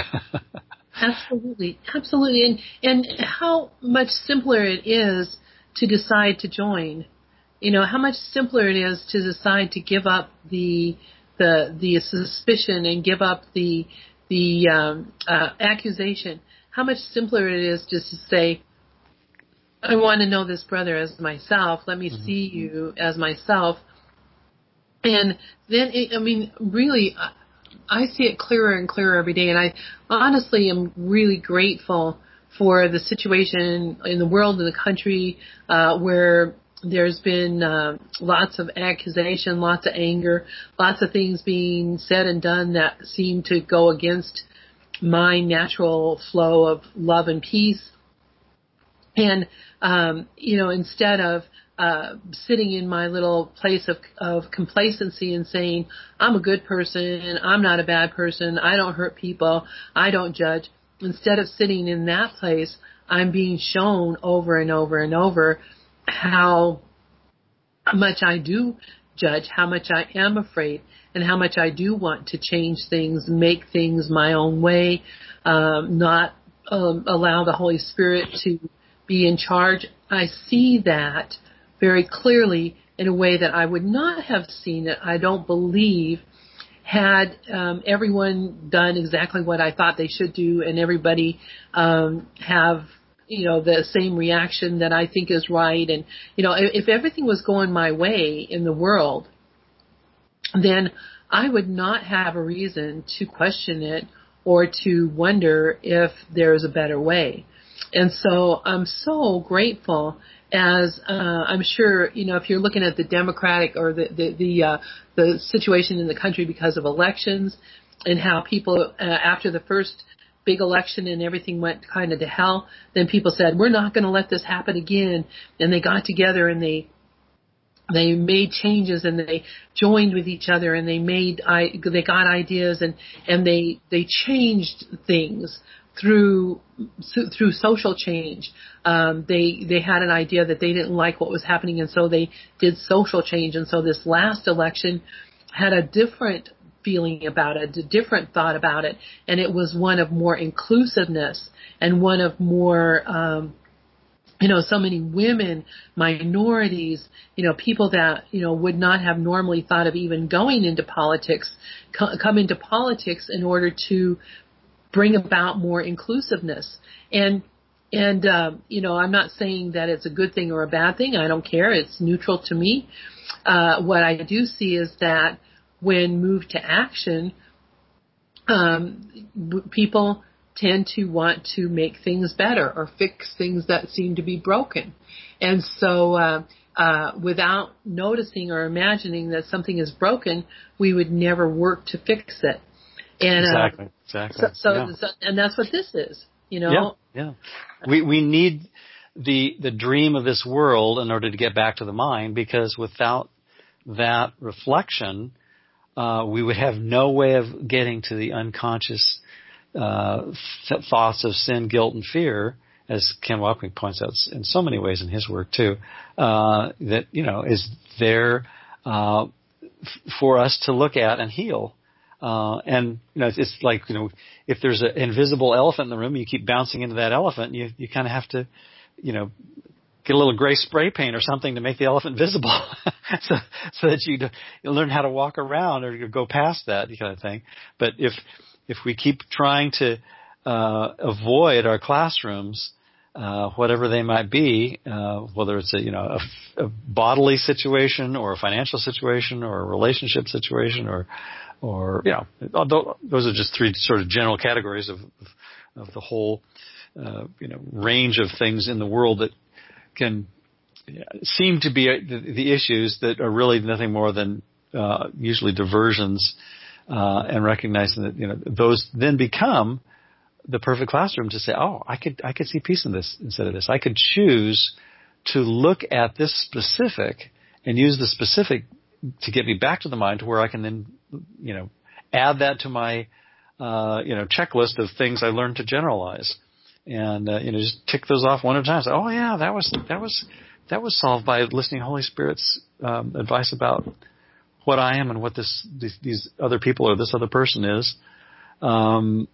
Absolutely, absolutely, and and how much simpler it is to decide to join. You know, how much simpler it is to decide to give up the the the suspicion and give up the the um, uh, accusation. How much simpler it is just to say, I want to know this brother as myself. Let me mm-hmm. see you as myself. And then, it, I mean, really, I see it clearer and clearer every day. And I honestly am really grateful for the situation in the world, in the country, uh, where there's been uh, lots of accusation, lots of anger, lots of things being said and done that seem to go against my natural flow of love and peace. And, um, you know, instead of uh, sitting in my little place of, of complacency and saying, I'm a good person, I'm not a bad person, I don't hurt people, I don't judge, instead of sitting in that place, I'm being shown over and over and over how much I do judge, how much I am afraid, and how much I do want to change things, make things my own way, um, not um, allow the Holy Spirit to be in charge. I see that very clearly in a way that I would not have seen it, I don't believe, had um, everyone done exactly what I thought they should do and everybody um, have, you know, the same reaction that I think is right. And, you know, if, if everything was going my way in the world, then I would not have a reason to question it or to wonder if there's a better way. And so I'm so grateful, as uh, I'm sure, you know, if you're looking at the Democratic or the the the, uh, the situation in the country because of elections and how people, uh, after the first big election and everything went kind of to hell, then people said, we're not going to let this happen again. And they got together and they they made changes and they joined with each other and they made I they got ideas and and they they changed things through through social change. Um, they they had an idea that they didn't like what was happening, and so they did social change. And so this last election had a different feeling about it, a different thought about it, and it was one of more inclusiveness and one of more um, you know, so many women, minorities, you know, people that, you know, would not have normally thought of even going into politics, co- come into politics in order to bring about more inclusiveness. And, and, um, you know, I'm not saying that it's a good thing or a bad thing. I don't care. It's neutral to me. Uh, what I do see is that when moved to action, um, people tend to want to make things better or fix things that seem to be broken. And so, uh, uh, without noticing or imagining that something is broken, we would never work to fix it. And, exactly, uh, exactly. So, so, yeah. so, and that's what this is, you know? Yeah, yeah. We, we need the, the dream of this world in order to get back to the mind, because without that reflection, uh, we would have no way of getting to the unconscious Uh, th- thoughts of sin, guilt, and fear, as Ken Wapnick points out in so many ways in his work too, uh, that, you know, is there uh, f- for us to look at and heal. Uh, and, you know, it's, it's like, you know, if there's an invisible elephant in the room, you keep bouncing into that elephant, you, you kind of have to, you know, get a little gray spray paint or something to make the elephant visible so, so that you, you learn how to walk around or go past that kind of thing. But if, If we keep trying to uh, avoid our classrooms, uh, whatever they might be, uh, whether it's a you know a, a bodily situation or a financial situation or a relationship situation, or or you know those are just three sort of general categories of of the whole uh, you know range of things in the world that can seem to be the, the issues that are really nothing more than uh, usually diversions. Uh, and recognizing that, you know, those then become the perfect classroom to say, oh, I could, I could see peace in this instead of this. I could choose to look at this specific and use the specific to get me back to the mind to where I can then, you know, add that to my, uh, you know, checklist of things I learned to generalize. And, uh, you know, just tick those off one at a time. Say, oh yeah, that was, that was, that was solved by listening to Holy Spirit's, um, advice about what I am and what this these, these other people or this other person is. Um,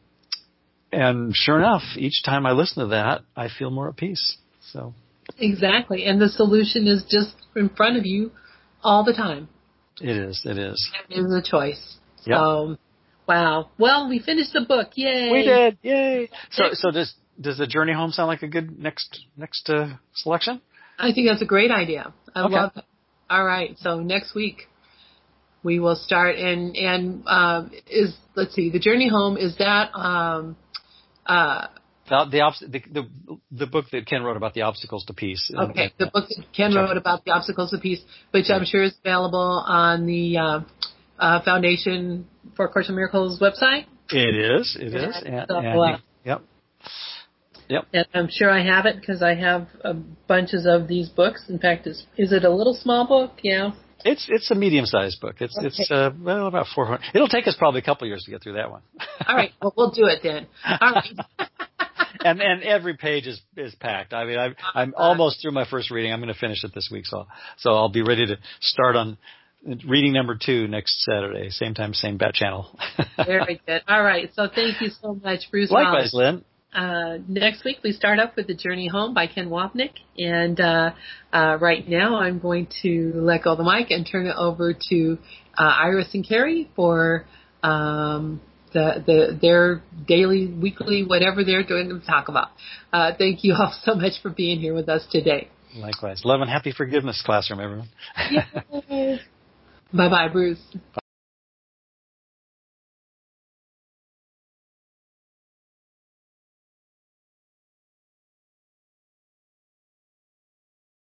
and sure enough, each time I listen to that, I feel more at peace. So exactly. And the solution is just in front of you all the time. It is. It is. It is a choice. Yep. So, wow. Well, we finished the book. Yay. We did. Yay. So, so does, does the Journey Home sound like a good next next uh, selection? I think that's a great idea. I okay. love it. All right. So next week we will start and, and, um, is, let's see, the Journey Home, is that, um, uh, the, the, obst- the, the, the book that Ken wrote about the obstacles to peace. And, okay. and, The book that Ken wrote about the obstacles to peace, which right. I'm sure is available on the, uh, uh, Foundation for A Course in Miracles website. It is. It is. And, And, so, and uh, yep. Yep. And I'm sure I have it because I have uh, bunches of these books. In fact, is is it a little small book? Yeah. It's it's a medium sized book. It's okay. it's uh, well about four hundred. It'll take us probably a couple of years to get through that one. All right. Well, we'll do it then. All right. and and every page is is packed. I mean, I, I'm almost through my first reading. I'm going to finish it this week, so so I'll be ready to start on reading number two next Saturday, same time, same bat channel. Very good. All right. So thank you so much, Bruce. Likewise, Hollis. Lynn. Uh, next week we start up with The Journey Home by Ken Wapnick, and uh, uh, right now I'm going to let go of the mic and turn it over to uh, Iris and Carrie for um, the, the their daily, weekly, whatever they're going to talk about. Uh, thank you all so much for being here with us today. Likewise. Love and happy forgiveness classroom, everyone. Bye bye, Bruce.